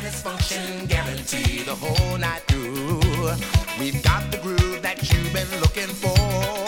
satisfaction guarantee the whole night through. We've got the groove that you've been looking for.